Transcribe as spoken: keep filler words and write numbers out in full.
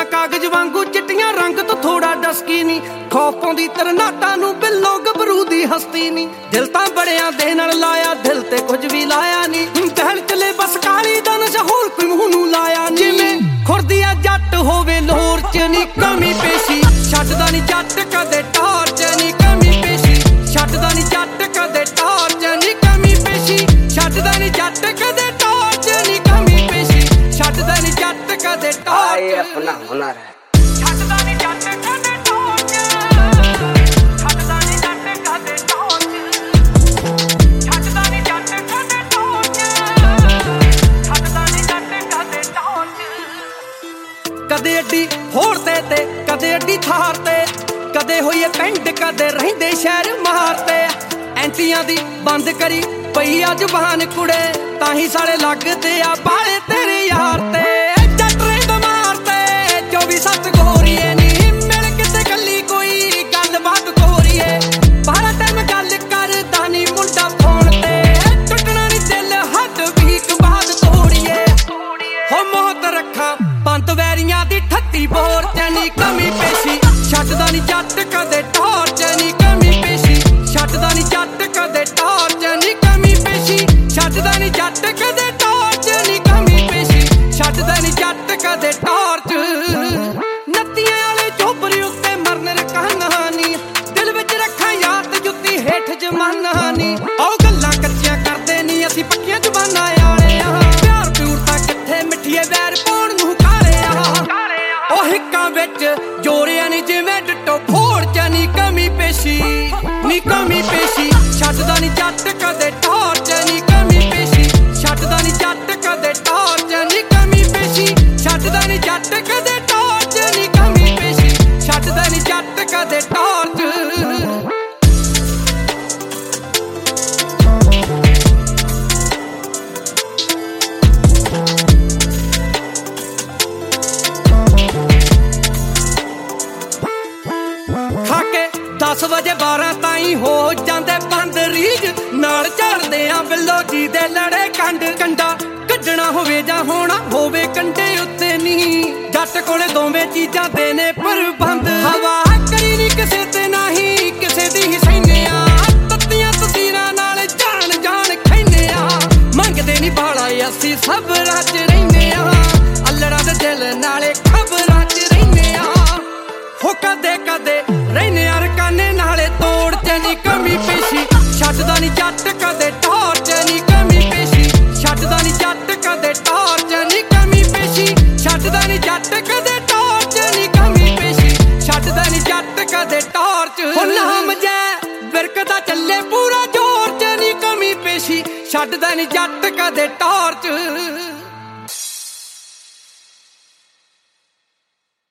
ਅੱਖਾਂ ਕਾਗਜ਼ ਵਾਂਗੂ ਚਿੱਟੀਆਂ ਰੰਗ ਤੋਂ ਥੋੜਾ ਡਸਕੀ ਨੀ ਖੌਫ ਪਾਉਂਦੀ ਤਰਨਾਟਾਂ ਨੂੰ ਬਿੱਲੋ ਗੱਭਰੂ ਦੀ ਹਸਤੀ ਨੀ ਦਿਲ ਤਾਂ ਬੜਿਆਂ ਦੇ ਨਾਲ ਲਾਇਆ ਦਿਲ ਤੇ ਕੁਝ ਵੀ ਲਾਇਆ ਨੀ ਦਹਿਲ ਚਲੇ ਬਸ ਕਾਲੀ ਦਾ ਨਸ਼ਾ ਹੋਰ ਕੋਈ ਮੂੰਹ ਨੂੰ ਲਾਇਆ ਨੀ ਜਿਵੇਂ ਖੁਰਦੀ ਆ ਜੱਟ ਹੋਵੇ ਲੋਰ ਚ ਨੀ ਕਮੀ ਪੇਸ਼ੀ ਛੱਡਦਾ ਨੀ ਜੱਟ ਕਦੇ ਟਾਰਚ ਨੀ ਕਮੀ ਪੇਸ਼ੀ ਛੱਡਦਾ ਨੀ ਜੱਟ ਕਦੇ ਟਾਰਚ ਨੀ ਕਮੀ ਪੇਸ਼ੀ ਛੱਡਦਾ ਨੀ ਜੱਟ ਕਦੇ ਟਾਰਚ ਨੀ ਕਮੀ ਪੇਸ਼ੀ ਛੱਡਦਾ ਨੀ ਜੱਟ ਕਦੇ ਟਾਰਚ ਇਹ ਆਪਣਾ ਹੁਨਰ ਹੈ ਛੱਡਦਾ ਨੀ ਜੱਟ ਕਦੇ ਟਾਰਚ ਛੱਡਦਾ ਨੀ ਜੱਟ ਕਦੇ ਟਾਰਚ ਛੱਡਦਾ ਨੀ ਜੱਟ ਕਦੇ ਟਾਰਚ ਛੱਡਦਾ ਨੀ ਜੱਟ ਕਦੇ ਟਾਰਚ ਕਦੇ ਅੱਡੀ ਹੋੜ ਤੇ ਤੇ ਕਦੇ ਅੱਡੀ ਥਾਰ ਤੇ ਕਦੇ ਹੋਈਏ ਪਿੰਡ ਕਦੇ ਰਹਿੰਦੇ ਸ਼ਹਿਰ ਮਾਰਤੇ ਐਂਟੀਆਂ ਦੀ ਬੰਦ ਕਰੀ ਪਈ ਆ ਜ਼ੁਬਾਨ ਕੁੜੇ ਤਾਂ ਹੀ ਸਾਲੇ ਲੱਗਦੇ ਆ ਬਾਲੇ ਤੇਰੇ ਯਾਰ ਤੇ ਜੱਟ ਰਹਿੰਦਾ ਮਾਰਤੇ ਚੌਵੀ ਸੱਤ ਗੋਰੀਏ ਨੀ ਮਿਲ ਕਿਤੇ ਕੱਲੀ ਕੋਈ ਗੱਲਬਾਤ ਗੋਰੀਏ ਬਾਹਰ ਟਾਈਮ ਗੱਲ ਕਰਦਾ ਨੀ ਮੁੰਡਾ ਫੋਨ ਤੇ ਟੁੱਟਣਾ ਨੀ ਦਿਲ ਹੱਡ ਵੀਕ ਬਾਤ ਤੋੜੀਏ ਹੋ ਮੌਤ ਰੱਖਾਂ ਬੰਦ ਵੈਰੀਆਂ ਦੀ ਠੱਤੀ ਬੋਰ ਚ ਨੀ ਕਮੀ ਪੇਸ਼ੀ ਛੱਡਦਾ ਨੀ ਜੱਟ ਕਦੇ ਟਾਰਚ ਨੀ ਕਮੀ ਪੇਸ਼ੀ ਛੱਡਦਾ ਨੀ ਜੱਟ ਕਦੇ ਟਾਰਚ ਨੀ ਕਮੀ ਪੇਸ਼ੀ ਛੱਡਦਾ ਨੀ ਜੱਟ ਕਦੇ ਟਾਰਚ ਨੀ ਕਮੀ ਪੇਸ਼ੀ ਛੱਡਦਾ ਨੀ ਜੱਟ ਕਦੇ ਟਾਰਚ ਨੱਤੀਆਂ ਵਾਲੇ ਝੋਪੜੀ ਉੱਤੇ ਮਰਨ ਰਕਾਨੀ ਦਿਲ ਵਿੱਚ ਰੱਖਾਂ ਯਾਦ ਜੁੱਤੀ ਹੇਠ ਜਮਾਨਾ ਨੀ ਉਹ ਗੱਲਾਂ ਕੱਚੀਆਂ ਕਰਦੇ ਨੀ ਅਸੀਂ ਪੱਕੀਆਂ ਜ਼ਬਾਨਾਂ ਵਾਲੇ ਆ ਪਿਆਰ ਪਿਊਰ ਤਾਂ ਕਿੱਥੇ ਮਿੱਠੀਏ ਵੈਰ ਪਾਉਣ ਨੂੰ ਕਾਲੇ ਆ ਉਹ ਹਿੱਕਾਂ ਵਿੱਚ ਜੋਰਿਆ ਨੀ ਜਿਵੇਂ ਡਿੱਟੋ ਫੋੜ ਚ ਨੀ ਕਮੀ ਪੇਸ਼ੀ ਨੀ ਕਮੀ ਪੇਸ਼ੀ ਛੱਡਦਾ ਨੀ ਜੱਟ ਕਦੇ ਟਾਰਚ ਨੀ ਕਮੀ ਪੇਸ਼ੀ ਛੱਡਦਾ ਨੀ ਜੱਟ ਕਦੇ ਟਾਰਚ ਨੀ ਕਮੀ ਪੇਸ਼ੀ ਛੱਡਦਾ ਨੀ ਜੱਟ ਕਦੇ ਟਾਰਚ ਨੀ ਕਮੀ ਪੇਸ਼ੀ ਛੱਡਦਾ ਨੀ ਜੱਟ ਕਦੇ ਟਾਰਚ ਦਸ ਵਜੇ ਬਾਰਾਂ ਤਾਈਂ ਹੋ ਜਾਂਦੇ ਬੰਦ ਰੀਜ ਨਾਲ ਝੜਦੇ ਆ ਬਿੱਲੋ ਜੀ ਦੇ ਲੜੇ ਕੰਡ ਕੰਡਾ ਕੱਢਣਾ ਹੋਵੇ ਜਾਂ ਹੋਣਾ ਹੋਵੇ ਕੰਡੇ ਉੱਤੇ ਨਹੀਂ ਜੱਟ ਕੋਲੇ ਦੋਵੇਂ ਚੀਜ਼ਾਂ ਦੇ ਨੇ ਪ੍ਰਬੰਧ ਹਵਾ ਕਰੀ ਨੀ ਕਿਸੇ ਤੇ ਨਹੀਂ ਕਿਸੇ ਦੀ ਹੀ ਸਹਿਨੇ ਆ ਤੱਤੀਆਂ ਤਸੀਰਾਂ ਨਾਲ ਜਾਣ ਜਾਣ ਖੈਨੇ ਆ ਮੰਗਦੇ ਨੀ ਬਾਲਾ ਅਸੀਂ ਸਬਰਾਂ ਚ ਰਹਿੰਦੇ ਆ ਅੱਲੜਾਂ ਦੇ ਦਿਲ ਨਾਲੇ ਖਬਰਾਂ ਚ ਰਹਿੰਦੇ ਆ ਹੋ ਕਦੇ ਕਦੇ ਰਹਿੰਦੇ ਆ ਰਕਾਨੇ ਨਾਲੇ ਤੋੜ ਚ ਨੀ ਕਮੀ ਪੇਸ਼ੀ ਛੱਡਦਾ ਨੀ ਜੱਟ ਕਦੇ ਟਾਰਚ ਨੀ ਕਮੀ ਪੇਸ਼ੀ ਛੱਡਦਾ ਨੀ ਜੱਟ ਕਦੇ ਟਾਰਚ ਨੀ ਕਮੀ ਪੇਸ਼ੀ ਛੱਡਦਾ ਨੀ ਜੱਟ ਕਦੇ ਟਾਰਚ ਨੀ ਕਮੀ ਪੇਸ਼ੀ ਛੱਡਦਾ ਨੀ ਜੱਟ ਕਦੇ ਟਾਰਚ ਹੋ ਨਾਮ ਜੈ ਵਿਰਕਦਾ ਚੱਲੇ ਪੂਰਾ ਜ਼ੋਰ ਚ ਨੀ ਕਮੀ ਪੇਸ਼ੀ ਛੱਡਦਾ ਨੀ ਜੱਟ ਕਦੇ ਟਾਰਚ